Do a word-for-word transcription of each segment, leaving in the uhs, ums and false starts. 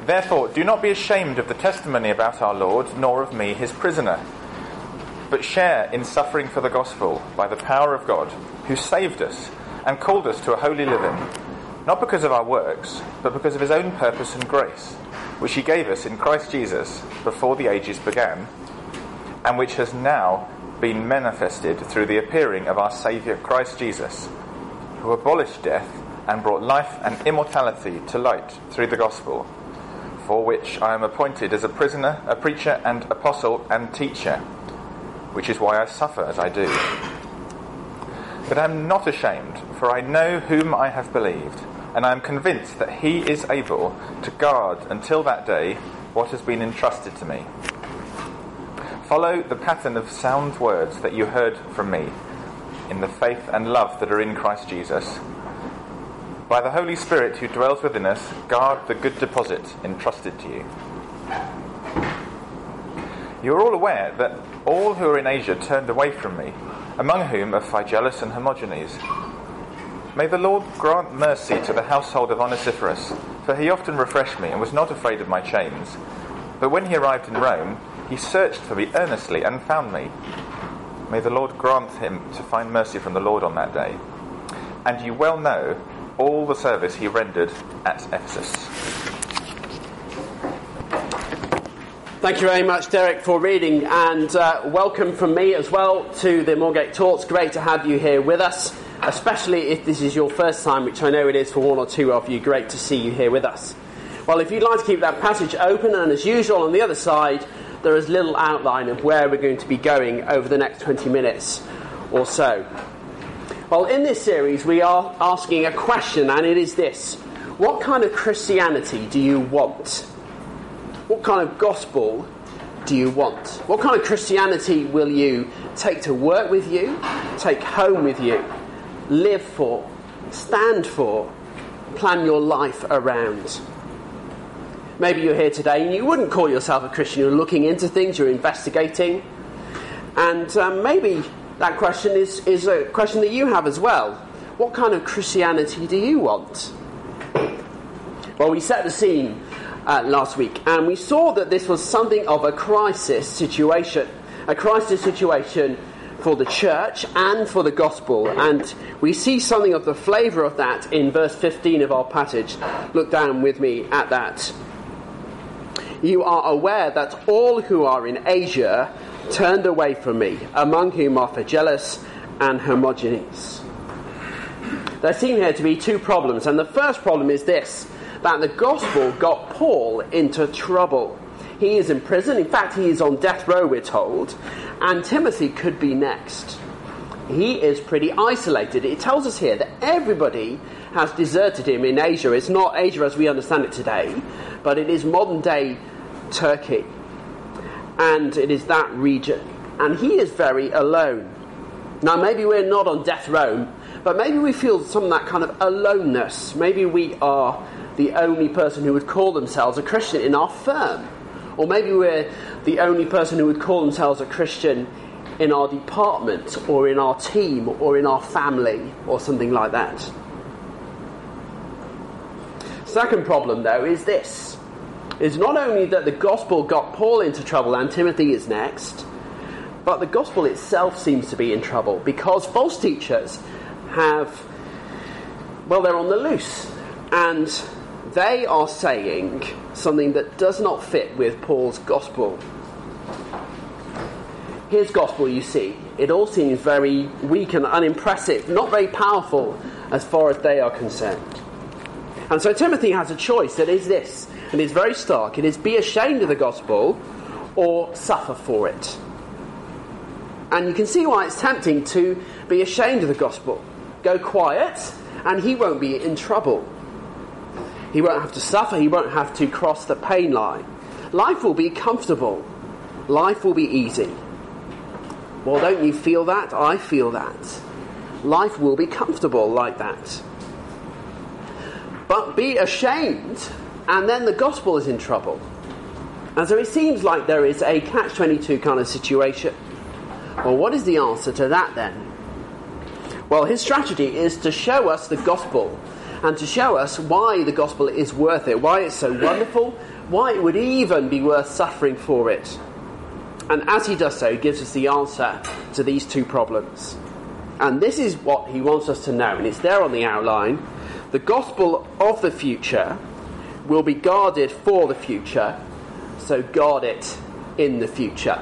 Therefore, do not be ashamed of the testimony about our Lord, nor of me, his prisoner, but share in suffering for the gospel by the power of God, who saved us and called us to a holy living, not because of our works, but because of his own purpose and grace, which he gave us in Christ Jesus before the ages began, and which has now been manifested through the appearing of our Saviour Christ Jesus, who abolished death and brought life and immortality to light through the gospel, for which I am appointed as a prisoner, a preacher and apostle and teacher, which is why I suffer as I do. But I am not ashamed, for I know whom I have believed, and I am convinced that he is able to guard until that day what has been entrusted to me. Follow the pattern of sound words that you heard from me, in the faith and love that are in Christ Jesus. By the Holy Spirit who dwells within us, guard the good deposit entrusted to you. You are all aware that all who are in Asia turned away from me, among whom are Phygelus and Hermogenes. May the Lord grant mercy to the household of Onesiphorus, for he often refreshed me and was not afraid of my chains. But when he arrived in Rome, he searched for me earnestly and found me. May the Lord grant him to find mercy from the Lord on that day. And you well know all the service he rendered at Ephesus. Thank you very much, Derek, for reading, and uh, welcome from me as well to the Moorgate Talks. Great to have you here with us, especially if this is your first time, which I know it is for one or two of you. Great to see you here with us. Well, if you'd like to keep that passage open, and as usual on the other side, there is a little outline of where we're going to be going over the next twenty minutes or so. Well, in this series, we are asking a question, and it is this: what kind of Christianity do you want? What kind of gospel do you want? What kind of Christianity will you take to work with you, take home with you, live for, stand for, plan your life around? Maybe you're here today and you wouldn't call yourself a Christian. You're looking into things, you're investigating, and um, maybe that question is, is a question that you have as well. What kind of Christianity do you want? Well, we set the scene uh, last week, and we saw that this was something of a crisis situation. A crisis situation for the church and for the gospel. And we see something of the flavour of that in verse fifteen of our passage. Look down with me at that. You are aware that all who are in Asia turned away from me, among whom are Phygelus and Hermogenes. There seem here to be two problems, and the first problem is this: that the gospel got Paul into trouble. He is in prison. In fact, he is on death row, we're told, and Timothy could be next. He is pretty isolated. It tells us here that everybody has deserted him in Asia. It's not Asia as we understand it today, but it is modern-day Turkey. And it is that region. And he is very alone. Now, maybe we're not on death row, but maybe we feel some of that kind of aloneness. Maybe we are the only person who would call themselves a Christian in our firm. Or maybe we're the only person who would call themselves a Christian in our department, or in our team, or in our family, or something like that. Second problem, though, is this. Is not only that the gospel got Paul into trouble and Timothy is next, but the gospel itself seems to be in trouble because false teachers have, well, they're on the loose, and they are saying something that does not fit with Paul's gospel. His gospel, you see, it all seems very weak and unimpressive, not very powerful as far as they are concerned. And so Timothy has a choice that is this, and it's very stark. It is be ashamed of the gospel or suffer for it. And you can see why it's tempting to be ashamed of the gospel. Go quiet, and he won't be in trouble. He won't have to suffer. He won't have to cross the pain line. Life will be comfortable. Life will be easy. Well, don't you feel that? I feel that. Life will be comfortable like that. But be ashamed, and then the gospel is in trouble. And so it seems like there is a catch twenty-two kind of situation. Well, what is the answer to that then? Well, his strategy is to show us the gospel and to show us why the gospel is worth it, why it's so wonderful, why it would even be worth suffering for it. And as he does so, he gives us the answer to these two problems. And this is what he wants us to know, and it's there on the outline. The gospel of the future will be guarded for the future, so guard it in the future.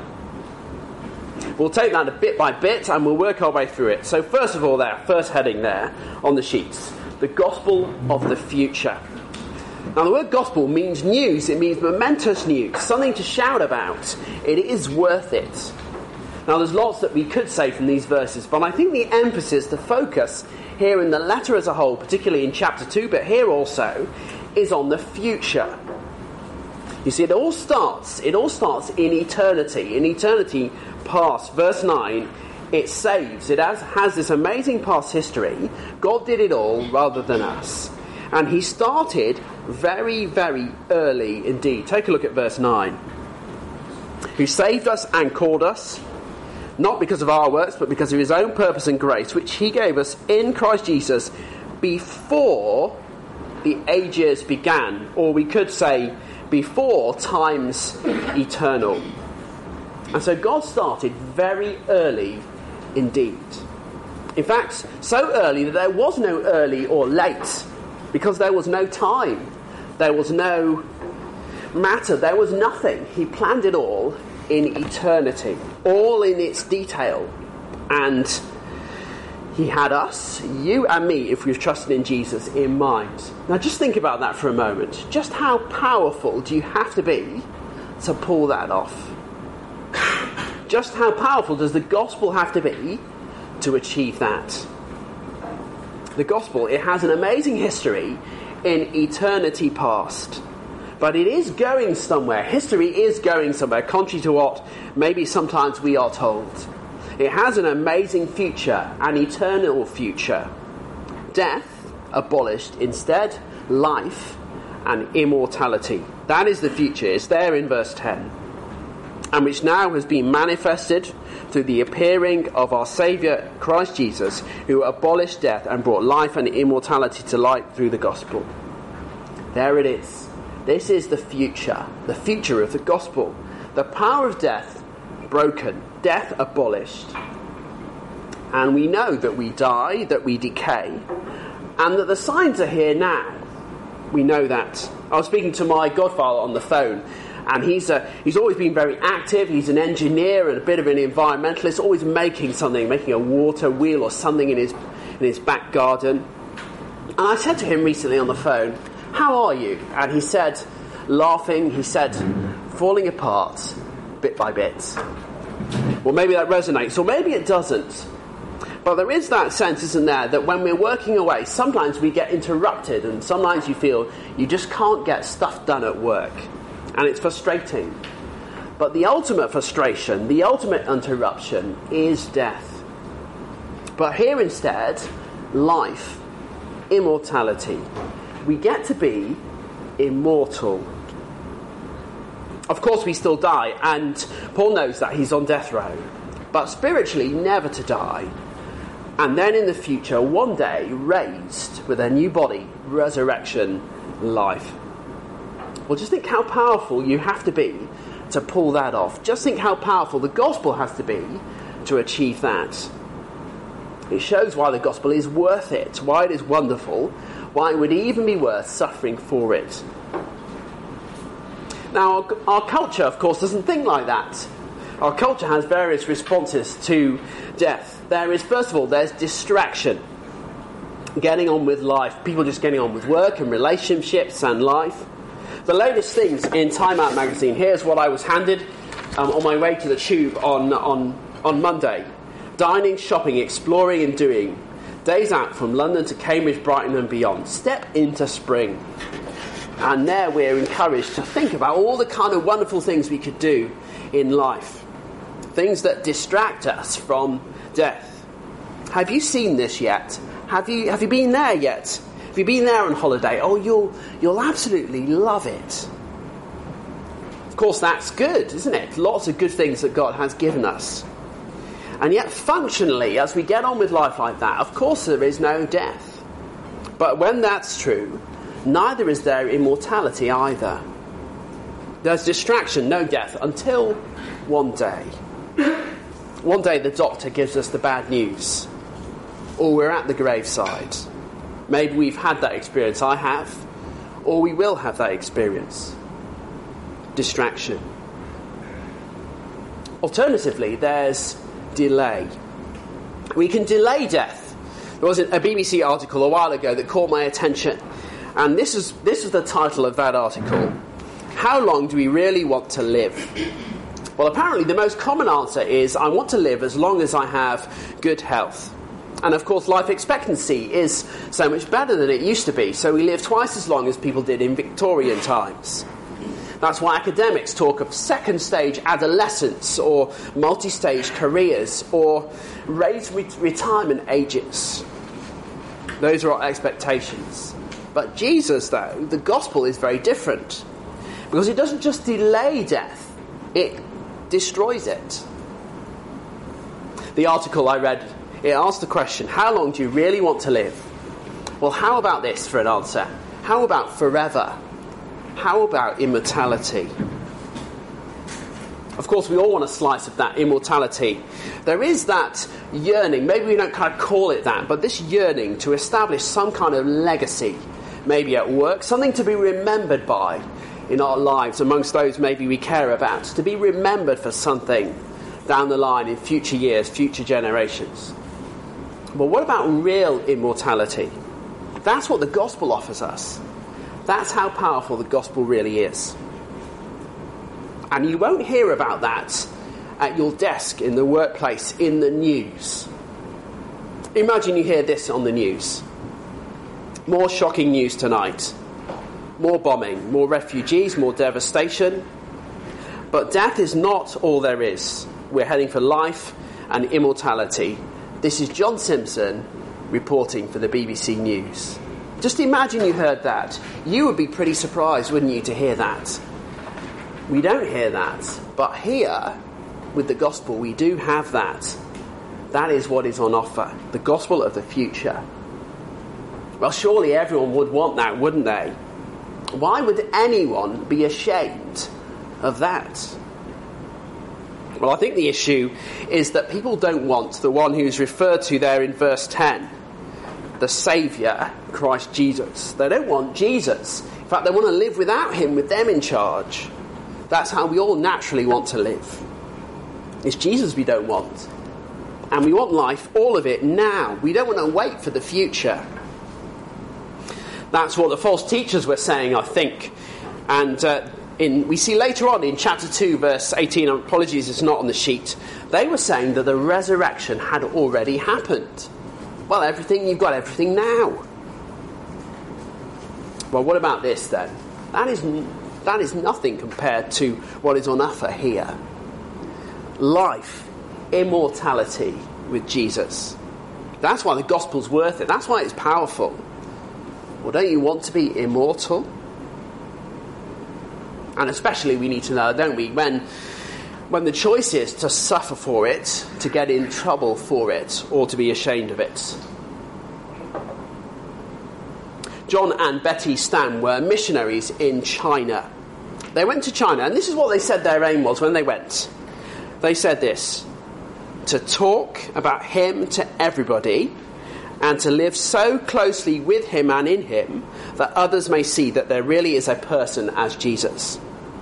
We'll take that a bit by bit and we'll work our way through it. So first of all there, first heading there on the sheets, the gospel of the future. Now the word gospel means news, it means momentous news, something to shout about. It is worth it. Now there's lots that we could say from these verses, but I think the emphasis, the focus here in the letter as a whole, particularly in chapter two, but here also, is on the future. You see, it all starts, it all starts in eternity, in eternity past. Verse nine, it saves, it has, has this amazing past history. God did it all rather than us. And he started very, very early indeed. Take a look at verse nine. Who saved us and called us, not because of our works, but because of his own purpose and grace, which he gave us in Christ Jesus before the ages began. Or we could say, before times eternal. And so God started very early indeed. In fact, so early that there was no early or late, because there was no time, there was no matter, there was nothing. He planned it all in eternity, all in its detail. And he had us, you and me, if we've trusted in Jesus, in mind. Now just think about that for a moment. Just how powerful do you have to be to pull that off? Just how powerful does the gospel have to be to achieve that? The gospel, it has an amazing history in eternity past. But it is going somewhere. History is going somewhere, contrary to what maybe sometimes we are told. It has an amazing future, an eternal future. Death abolished, instead life and immortality. That is the future. It's there in verse ten. And which now has been manifested through the appearing of our Saviour Christ Jesus, who abolished death and brought life and immortality to light through the gospel. There it is. This is the future, the future of the gospel. The power of death broken, death abolished. And we know that we die, that we decay, and that the signs are here now. We know that. I was speaking to my godfather on the phone, and he's a, he's always been very active. He's an engineer and a bit of an environmentalist, always making something, making a water wheel or something in his in his back garden. And I said to him recently on the phone, "How are you?" And he said, laughing, he said, "Falling apart, bit by bit." Well, maybe that resonates, or maybe it doesn't. But there is that sense, isn't there, that when we're working away, sometimes we get interrupted, and sometimes you feel you just can't get stuff done at work. And it's frustrating. But the ultimate frustration, the ultimate interruption is death. But here instead, life, immortality. We get to be immortal. Of course we still die, and Paul knows that he's on death row. But spiritually, never to die. And then in the future, one day, raised with a new body, resurrection, life. Well, just think how powerful you have to be to pull that off. Just think how powerful the gospel has to be to achieve that. It shows why the gospel is worth it, why it is wonderful, why it would even be worth suffering for it. Now, our, our culture, of course, doesn't think like that. Our culture has various responses to death. There is, first of all, there's distraction. Getting on with life. People just getting on with work and relationships and life. The latest things in Time Out magazine. Here's what I was handed um, on my way to the tube on, on, on Monday. Dining, shopping, exploring and doing. Days out from London to Cambridge, Brighton and beyond. Step into spring. And there we're encouraged to think about all the kind of wonderful things we could do in life. Things that distract us from death. Have you seen this yet? Have you have you been there yet? Have you been there on holiday? Oh, you'll you'll absolutely love it. Of course, that's good, isn't it? Lots of good things that God has given us. And yet, functionally, as we get on with life like that, of course there is no death. But when that's true, neither is there immortality either. There's distraction, no death, until one day. One day the doctor gives us the bad news, or we're at the graveside. Maybe we've had that experience, I have, or we will have that experience. Distraction. Alternatively, there's delay. We can delay death. There was a B B C article a while ago that caught my attention, and this is this is the title of that article. How long do we really want to live? Well, apparently the most common answer is, I want to live as long as I have good health. And of course, life expectancy is so much better than it used to be, so we live twice as long as people did in Victorian times. That's why academics talk of second stage adolescence, or multi-stage careers, or raised re- retirement ages. Those are our expectations. But Jesus, though, the gospel is very different, because it doesn't just delay death, it destroys it. The article I read, it asked the question, how long do you really want to live? Well, how about this for an answer? How about forever? How about immortality? Of course, we all want a slice of that immortality. There is that yearning, maybe we don't kind of call it that, but this yearning to establish some kind of legacy, maybe at work, something to be remembered by in our lives, amongst those maybe we care about, to be remembered for something down the line in future years, future generations. But what about real immortality? That's what the gospel offers us. That's how powerful the gospel really is. And you won't hear about that at your desk, in the workplace, in the news. Imagine you hear this on the news. More shocking news tonight. More bombing, more refugees, more devastation. But death is not all there is. We're heading for life and immortality. This is John Simpson reporting for the B B C News. Just imagine you heard that. You would be pretty surprised, wouldn't you, to hear that? We don't hear that. But here, with the gospel, we do have that. That is what is on offer. The gospel of the future. Well, surely everyone would want that, wouldn't they? Why would anyone be ashamed of that? Well, I think the issue is that people don't want the one who's referred to there in verse ten, the Saviour, Christ Jesus. They don't want Jesus. In fact, they want to live without him, with them in charge. That's how we all naturally want to live. It's Jesus we don't want. And we want life, all of it, now. We don't want to wait for the future. That's what the false teachers were saying, I think. And uh, in, we see later on in chapter two, verse eighteen, apologies, it's not on the sheet, they were saying that the resurrection had already happened. Well, everything, you've got everything now. Well, what about this then? That is, that is nothing compared to what is on offer here. Life, immortality with Jesus. That's why the gospel's worth it. That's why it's powerful. Well, don't you want to be immortal? And especially we need to know, don't we, when, when the choice is to suffer for it, to get in trouble for it, or to be ashamed of it. John and Betty Stam were missionaries in China. They went to China, and this is what they said their aim was when they went. They said this: to talk about him to everybody, and to live so closely with him and in him that others may see that there really is a person as Jesus.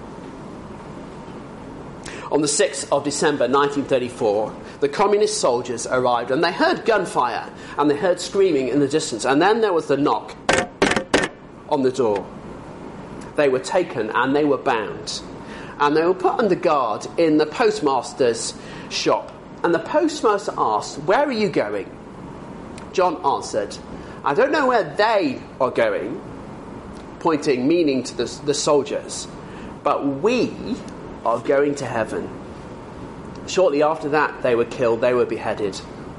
On the sixth of December nineteen thirty-four, the communist soldiers arrived, and they heard gunfire and they heard screaming in the distance, and then there was the knock on the door. They were taken and they were bound, and they were put under guard in the postmaster's shop. And the postmaster asked, "Where are you going?" John answered, "I don't know where they are going," pointing, meaning to the, the soldiers, "but we are going to heaven." Shortly after that, they were killed, they were beheaded.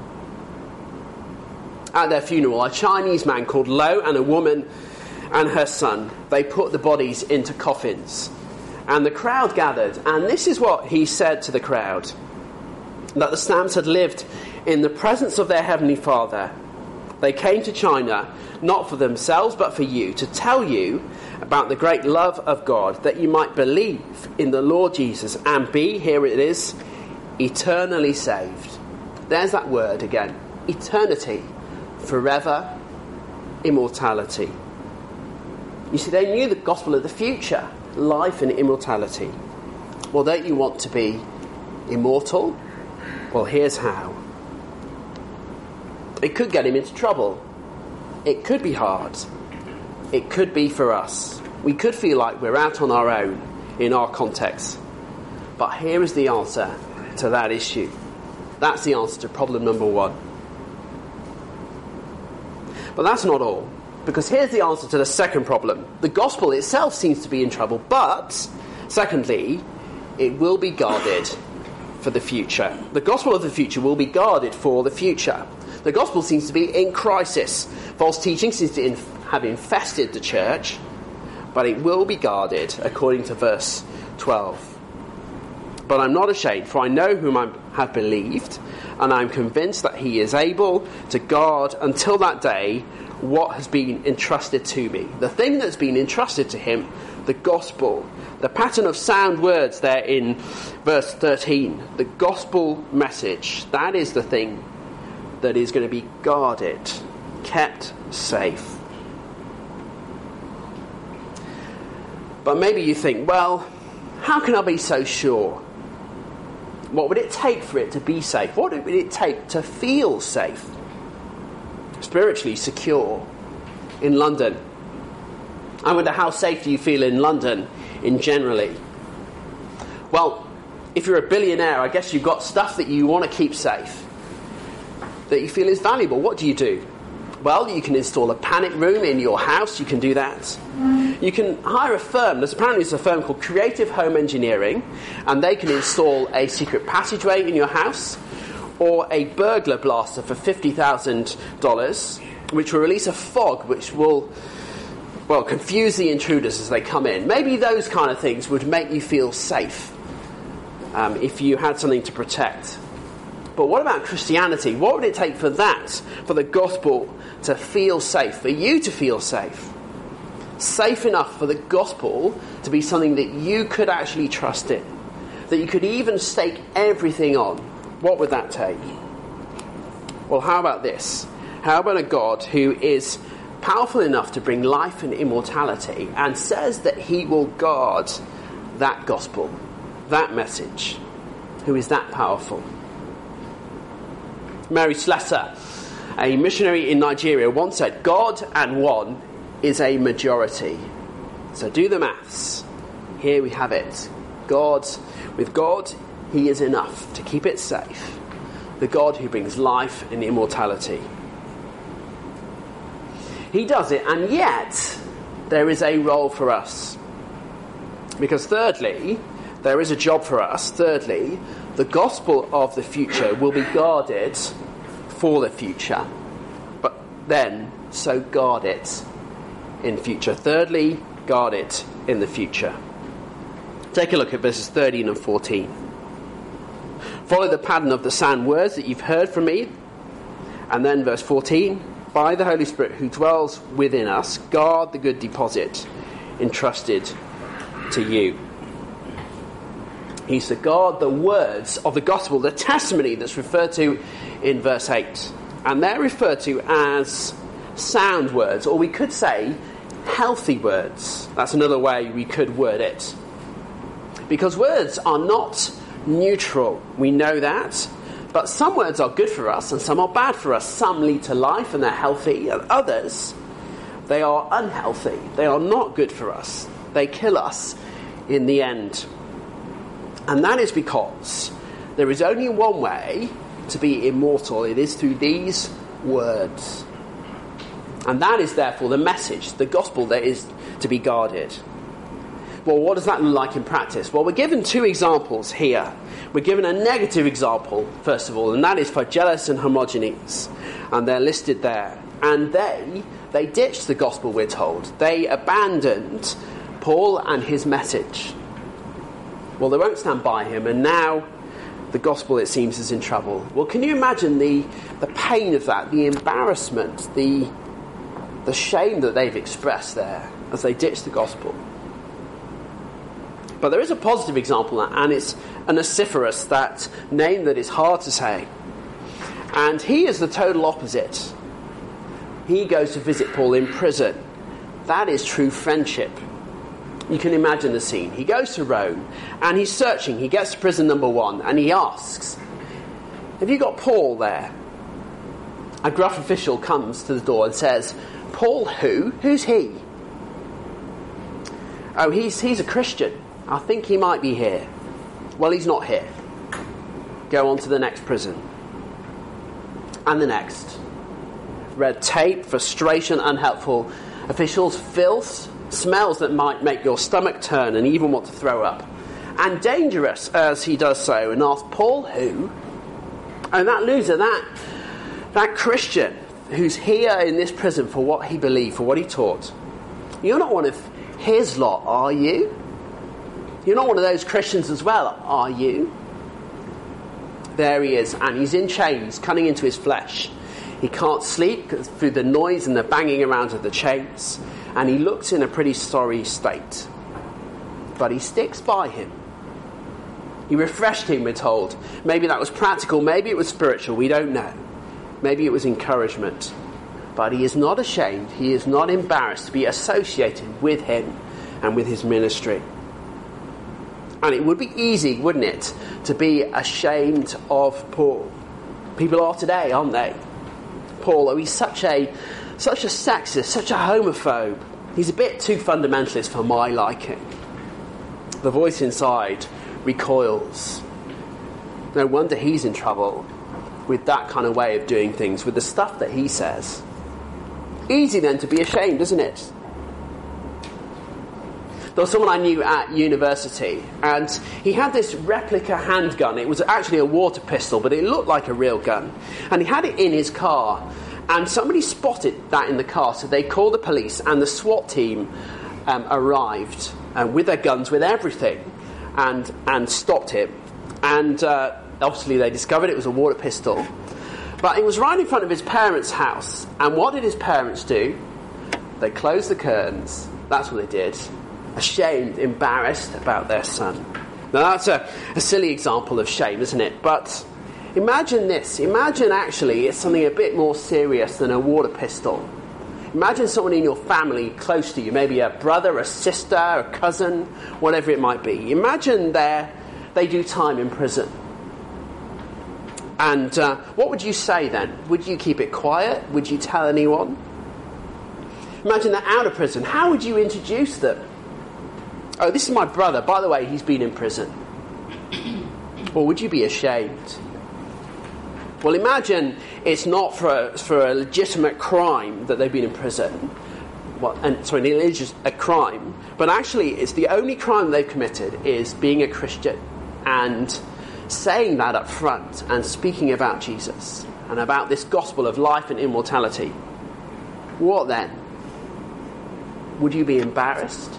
At their funeral, a Chinese man called Lo and a woman and her son, they put the bodies into coffins. And the crowd gathered, and this is what he said to the crowd: that the Stams had lived in the presence of their Heavenly Father. They came to China not for themselves but for you, to tell you about the great love of God, that you might believe in the Lord Jesus and be, here it is, eternally saved. There's that word again. Eternity. Forever. Immortality. You see, they knew the gospel of the future, life and immortality. Well, don't you want to be immortal? Well, here's how. It could get him into trouble. It could be hard. It could be for us. We could feel like we're out on our own in our context. But here is the answer to that issue. That's the answer to problem number one. But that's not all. Because here's the answer to the second problem. The gospel itself seems to be in trouble, but, secondly, it will be guarded for the future. The gospel of the future will be guarded for the future. The gospel seems to be in crisis. False teaching seems to inf- have infested the church, but it will be guarded, according to verse twelve. But I'm not ashamed, for I know whom I have believed, and I'm convinced that he is able to guard until that day what has been entrusted to me. The thing that's been entrusted to him, the gospel. The pattern of sound words there in verse thirteen. The gospel message. That is the thing that is going to be guarded, kept safe. But maybe you think, well, how can I be so sure? What would it take for it to be safe? What would it take to feel safe? Spiritually secure in London? I wonder, how safe do you feel in London in generally? Well, if you're a billionaire, I guess you've got stuff that you want to keep safe, that you feel is valuable. What do you do? Well, you can install a panic room in your house. You can do that. You can hire a firm. There's apparently there's a firm called Creative Home Engineering, and they can install a secret passageway in your house, or a burglar blaster for fifty thousand dollars, which will release a fog which will, well, confuse the intruders as they come in. Maybe those kind of things would make you feel safe um, if you had something to protect. But what about Christianity? What would it take for that, for the gospel to feel safe, for you to feel safe? Safe enough for the gospel to be something that you could actually trust in, that you could even stake everything on. What would that take? Well, how about this? How about a God who is powerful enough to bring life and immortality, and says that he will guard that gospel, that message? Who is that powerful? Mary Slessor, a missionary in Nigeria, once said, God and one is a majority. So do the maths. Here we have it. God, with God, he is enough to keep it safe. The God who brings life and immortality. He does it, and yet there is a role for us. Because thirdly, there is a job for us. Thirdly, the gospel of the future will be guarded for the future. But then, so guard it in future. Thirdly, guard it in the future. Take a look at verses thirteen and fourteen. Follow the pattern of the sound words that you've heard from me. And then verse fourteen. By the Holy Spirit who dwells within us, guard the good deposit entrusted to you. He's to guard the words of the gospel, the testimony that's referred to in verse eight. And they're referred to as sound words, or we could say healthy words. That's another way we could word it. Because words are not neutral. We know that. But some words are good for us and some are bad for us. Some lead to life and they're healthy, and others, they are unhealthy. They are not good for us. They kill us in the end. And that is because there is only one way to be immortal. It is through these words. And that is therefore the message, the gospel that is to be guarded. Well, what does that look like in practice? Well, we're given two examples here. We're given a negative example, first of all, and that is Phygellus and Hermogenes. And they're listed there. And they, they ditched the gospel, we're told. They abandoned Paul and his message. Well, they won't stand by him, and now The gospel, it seems, is in trouble. Well, can you imagine the, the pain of that, the embarrassment, the, the shame that they've expressed there as they ditch the gospel? But there is a positive example, and it's Onesiphorus, that name that is hard to say. And he is the total opposite. He goes to visit Paul in prison. That is true friendship. You can imagine the scene. He goes to Rome, and he's searching. He gets to prison number one, and he asks, have you got Paul there? A gruff official comes to the door and says, Paul who? Who's he? Oh, he's he's a Christian. I think he might be here. Well, he's not here. Go on to the next prison. And the next. Red tape, frustration, unhelpful officials, filth, smells that might make your stomach turn and even want to throw up. And dangerous as he does so, and asks, Paul who? And that loser, that, that Christian who's here in this prison for what he believed, for what he taught. You're not one of his lot, are you? You're not one of those Christians as well, are you? There he is, and he's in chains, cutting into his flesh. He can't sleep through the noise and the banging around of the chains, and he looks in a pretty sorry state. But he sticks by him. He refreshed him, we're told. Maybe that was practical, maybe it was spiritual, we don't know. Maybe it was encouragement. But he is not ashamed, he is not embarrassed to be associated with him and with his ministry. And it would be easy, wouldn't it, to be ashamed of Paul. People are today, aren't they? Paul, oh, he's such a, such a sexist, such a homophobe. He's a bit too fundamentalist for my liking. The voice inside recoils. No wonder he's in trouble with that kind of way of doing things, with the stuff that he says. Easy then to be ashamed, isn't it? There was someone I knew at university, and he had this replica handgun. It was actually a water pistol, but it looked like a real gun. And he had it in his car, and somebody spotted that in the car, so they called the police, and the SWAT team um, arrived uh, with their guns, with everything, and and stopped him. And uh, obviously they discovered it was a water pistol. But it was right in front of his parents' house. And what did his parents do? They closed the curtains. That's what they did. Ashamed, embarrassed about their son. Now that's a, a silly example of shame, isn't it? But imagine this. Imagine actually it's something a bit more serious than a water pistol. Imagine someone in your family close to you, maybe a brother, a sister, a cousin, whatever it might be. Imagine they they do time in prison. And uh, what would you say then? Would you keep it quiet? Would you tell anyone? Imagine they're out of prison. How would you introduce them? Oh, this is my brother. By the way, he's been in prison. Or would you be ashamed? Well, imagine it's not for a, for a legitimate crime that they've been in prison. Well, and sorry, it is a crime. But actually, it's the only crime they've committed is being a Christian and saying that up front and speaking about Jesus and about this gospel of life and immortality. What then? Would you be embarrassed?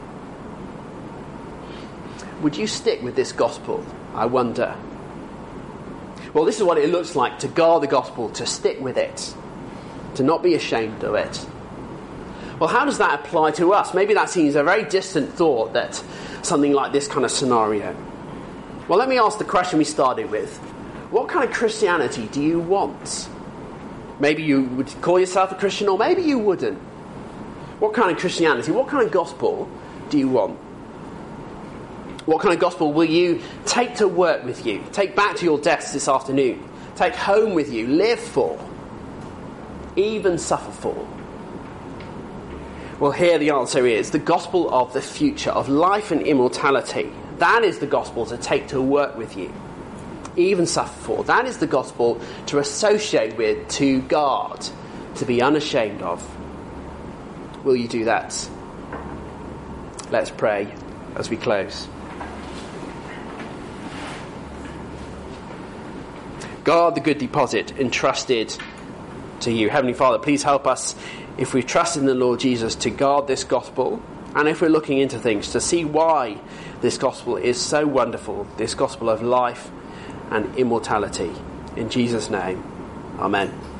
Would you stick with this gospel? I wonder. Well, this is what it looks like to guard the gospel, to stick with it, to not be ashamed of it. Well, how does that apply to us? Maybe that seems a very distant thought, that something like this kind of scenario. Well, let me ask the question we started with. What kind of Christianity do you want? Maybe you would call yourself a Christian, or maybe you wouldn't. What kind of Christianity, what kind of gospel do you want? What kind of gospel will you take to work with you, take back to your desk this afternoon, take home with you, live for, even suffer for? Well, here the answer is the gospel of the future, of life and immortality. That is the gospel to take to work with you, even suffer for. That is the gospel to associate with, to guard, to be unashamed of. Will you do that? Let's pray as we close. Guard the good deposit entrusted to you. Heavenly Father, please help us, if we trust in the Lord Jesus, to guard this gospel, and if we're looking into things, to see why this gospel is so wonderful, this gospel of life and immortality. In Jesus' name, amen.